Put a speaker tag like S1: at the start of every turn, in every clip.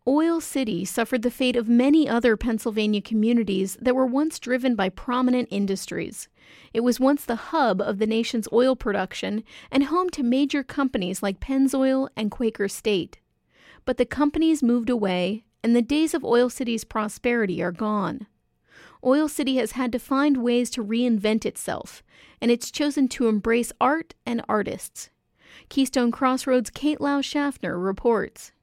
S1: Oil City suffered the fate of many other Pennsylvania communities that were once driven by prominent industries. It was once the hub of the nation's oil production and home to major companies like Pennzoil and Quaker State. But the companies moved away, and the days of Oil City's prosperity are gone. Oil City has had to find ways to reinvent itself, and it's chosen to embrace art and artists. Keystone Crossroads' Kate Lau Schaffner reports.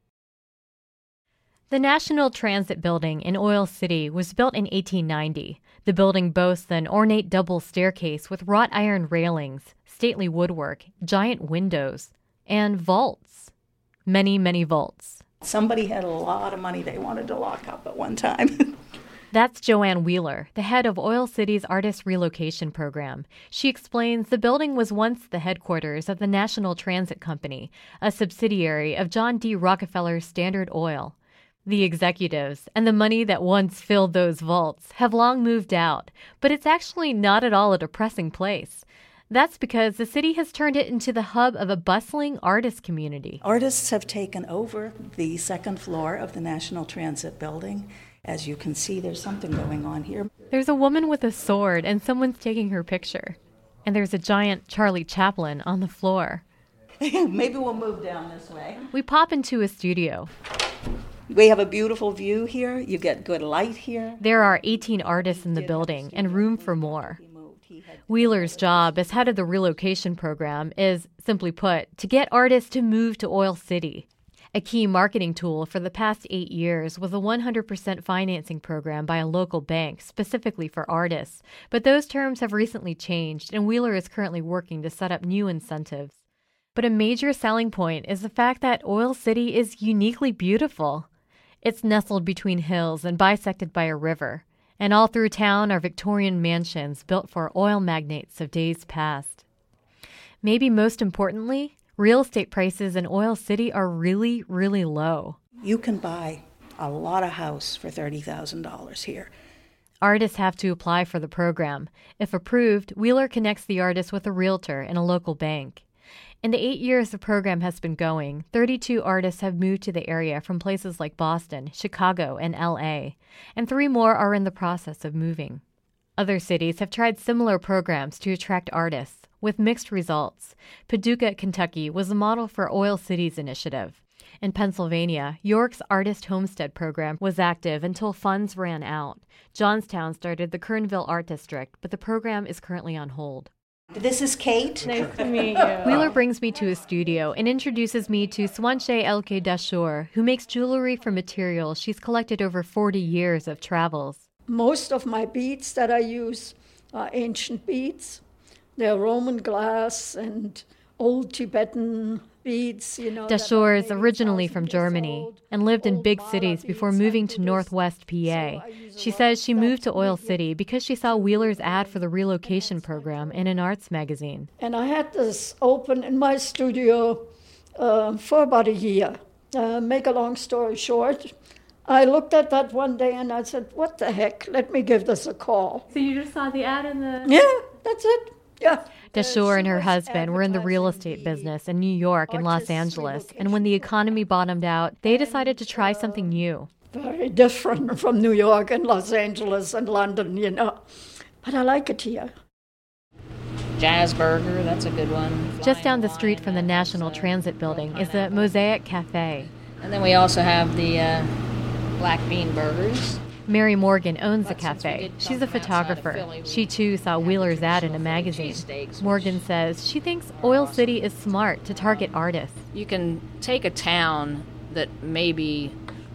S2: The National Transit Building in Oil City was built in 1890. The building boasts an ornate double staircase with wrought iron railings, stately woodwork, giant windows, and vaults. Many, many vaults.
S3: Somebody had a lot of money they wanted to lock up at one time.
S2: That's Joanne Wheeler, the head of Oil City's Artist Relocation Program. She explains the building was once the headquarters of the National Transit Company, a subsidiary of John D. Rockefeller's Standard Oil. The executives and the money that once filled those vaults have long moved out, but it's actually not at all a depressing place. That's because the city has turned it into the hub of a bustling artist community.
S3: Artists have taken over the second floor of the National Transit Building. As you can see, there's something going on here.
S2: There's a woman with a sword and someone's taking her picture. And there's a giant Charlie Chaplin on the floor.
S3: Maybe we'll move down this way.
S2: We pop into a studio.
S3: We have a beautiful view here. You get good light here.
S2: There are 18 artists in the building and room for more. Wheeler's job as head of the relocation program is, simply put, to get artists to move to Oil City. A key marketing tool for the past 8 years was a 100% financing program by a local bank specifically for artists, but those terms have recently changed, and Wheeler is currently working to set up new incentives. But a major selling point is the fact that Oil City is uniquely beautiful. It's nestled between hills and bisected by a river. And all through town are Victorian mansions built for oil magnates of days past. Maybe most importantly, real estate prices in Oil City are really, really low.
S3: You can buy a lot of house for $30,000 here.
S2: Artists have to apply for the program. If approved, Wheeler connects the artist with a realtor and a local bank. In the 8 years the program has been going, 32 artists have moved to the area from places like Boston, Chicago, and L.A., and 3 more are in the process of moving. Other cities have tried similar programs to attract artists, with mixed results. Paducah, Kentucky was the model for Oil City's initiative. In Pennsylvania, York's Artist Homestead program was active until funds ran out. Johnstown started the Kernville Art District, but the program is currently on hold.
S3: This is Kate.
S2: Nice to meet you. Wheeler brings me to a studio and introduces me to Swanche Elke Dashur, who makes jewelry from materials she's collected over 40 years of travels.
S4: Most of my beads that I use are ancient beads. They're Roman glass and old Tibetan beads.
S2: Dashur is originally from Germany and lived in big cities before moving to Northwest PA. She says she moved to Oil City because she saw Wheeler's ad for the relocation program in an arts magazine.
S4: And I had this open in my studio for about a year. Make a long story short, I looked at that one day and I said, what the heck, let me give this a call.
S2: So you just saw the ad in the...
S4: Yeah, that's it. Yeah.
S2: Dashur and her husband were in the real estate business in New York and Los Angeles, and when the economy bottomed out, they decided to try something new.
S4: Very different from New York and Los Angeles and London, But I like it here.
S5: Jazz Burger, that's a good one.
S2: Just down the street from the National Transit Building is the Mosaic Cafe.
S5: And then we also have the black bean burgers.
S2: Mary Morgan owns the cafe. She's a photographer. She too saw Wheeler's ad in a magazine. Morgan says she thinks Oil City is smart to target artists.
S5: You can take a town that maybe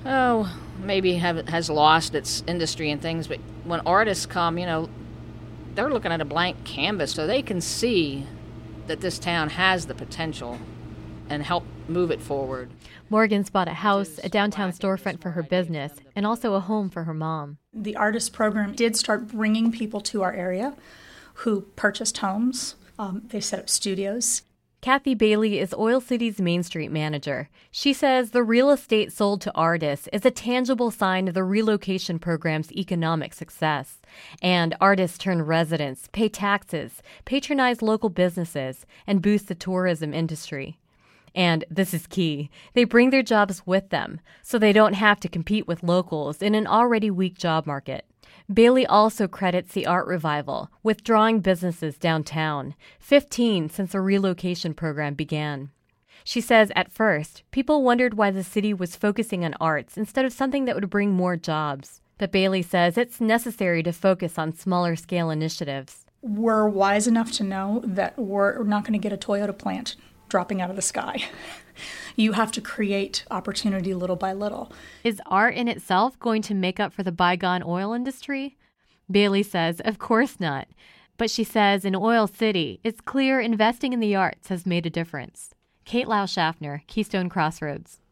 S5: has lost its industry and things, but when artists come, they're looking at a blank canvas, so they can see that this town has the potential and help move it forward.
S2: Morgan's bought a house, a downtown storefront for her business, and also a home for her mom.
S6: The artist program did start bringing people to our area who purchased homes. They set up studios.
S2: Kathy Bailey is Oil City's Main Street manager. She says the real estate sold to artists is a tangible sign of the relocation program's economic success. And artists turn residents, pay taxes, patronize local businesses, and boost the tourism industry. And this is key. They bring their jobs with them, so they don't have to compete with locals in an already weak job market. Bailey also credits the art revival with drawing businesses downtown, 15 since the relocation program began. She says at first, people wondered why the city was focusing on arts instead of something that would bring more jobs. But Bailey says it's necessary to focus on smaller scale initiatives.
S6: We're wise enough to know that we're not going to get a Toyota plant dropping out of the sky. You have to create opportunity little by little.
S2: Is art in itself going to make up for the bygone oil industry? Bailey says, of course not. But she says in Oil City, it's clear investing in the arts has made a difference. Kate Lau Schaffner, Keystone Crossroads.